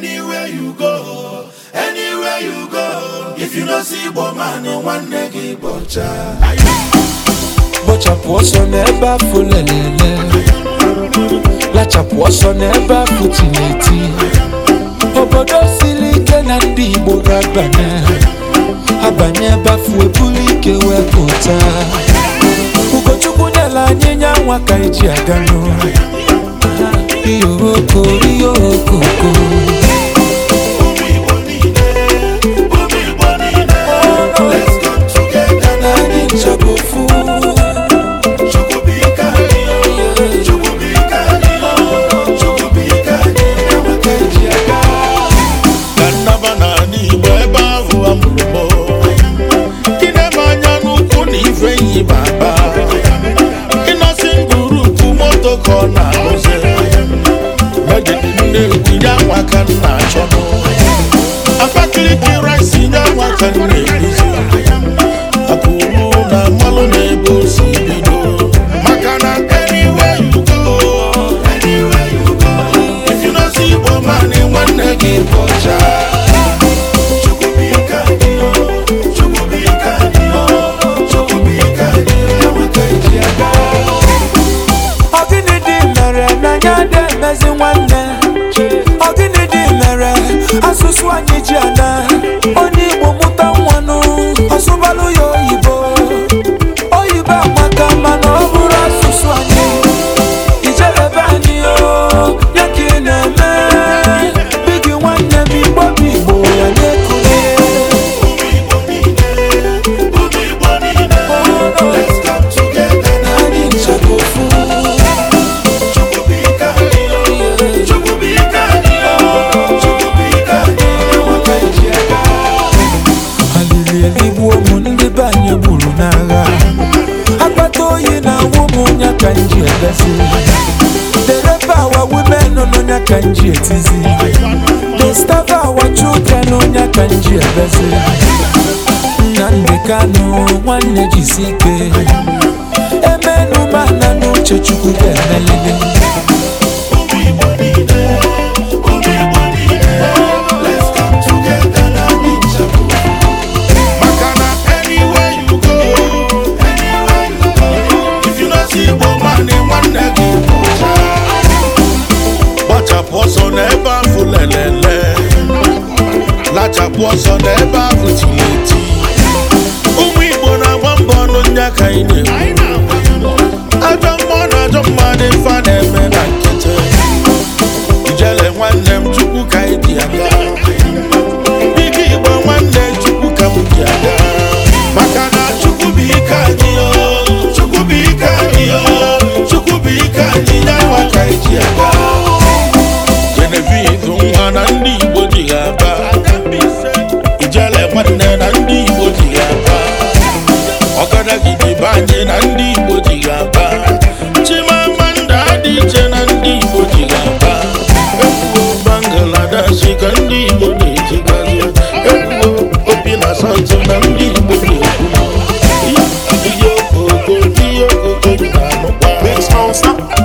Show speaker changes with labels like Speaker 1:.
Speaker 1: Anywhere you go, anywhere you go. If you don't see woman, one nigga bocha.
Speaker 2: Bocha poso neba fulelele. Lacha poso neba futileti. Obodo silike na ndi Igbo gabane. Abanye bafu ebulike wepụta. Ugochukwu nyela anyị nyanwa ka eji agano. Iyoko.
Speaker 1: Let's come together na ninjabofu. Chukubika nyawa ka eji agano.
Speaker 3: Kanaba na ni ebe ahụ amụrụ Kinemanya n'ukwu na ife yi baba Innocent group moto ka ọ na-arụzi Nne ya nwaka nna achọnụ Abakaliki rice ya nwaka nna ebizi Akụrụ na mmalụ na-ebe osi bido Maka na anywhere you go,
Speaker 1: If you don't see woman, nwanne gị bocha. Chukubika nyawa ka eji agano.
Speaker 2: Ogini di mere na nyade mezi nwanne. Ogini di mere asusu anyị ji ana. Onye Igbo mụta nwanụ ọsụbalụ ya oyibo. Oyibo amaka mana ọ bụrụ asụsụ anyị. Ijelebe anyị o ya ka ị na-eme. Bigi nwanne m Igbo bụ Igbo ya na-ekule.
Speaker 1: Let's come together na ninjabofu. Chukubika nyawa ka eji agano.
Speaker 2: Alili eligbu ụmụ ndị be anyị gburu n'agha. Akpata oyi na ụmụ nya ka nji egasi. They rape our women no nya ka nji etizi. They starve our children no nya ka nji egasi. Nnamdi Kanu nwanne jisi ike. Emenu mana n'uche Chukwu ga-emelili.
Speaker 1: Let's come together na ninjabofu.
Speaker 3: maka na anywhere you go If you don't see woman, nwanne gị bocha Gbachapụ ọsọ n'ebe ahụ lelele Lachapụ ọsọ n'ebe ahụ tileti Ụmụ Igbo na-agba mbọ ọnụ nya ka anyị na-ekwu Ajọ mmụọ na ajọ mmadụ ife a na-eme na nkịtị Ijele nwanne m Chukwu ka anyị dị aga Bigi Igbo nwanne Chukwu ka m dị aga Maka na Chukwu bụ ike anyị nyanwa ka anyị ji aga Genevieve nwa na ndị Igbo ji ya aba Ijele nwanne na ndị Igbo ji ya aba Ọgadagidi be anyị na ndị Igbo ji ya aba Chimamanda dị iche na ndị Igbo ji ya aba Ekwuo Bangladesh ka ndị Igbo na-ejigazi Ekwuo Obi na South na ndị Igbo na-ekwu Ihe okoko na-anụkwa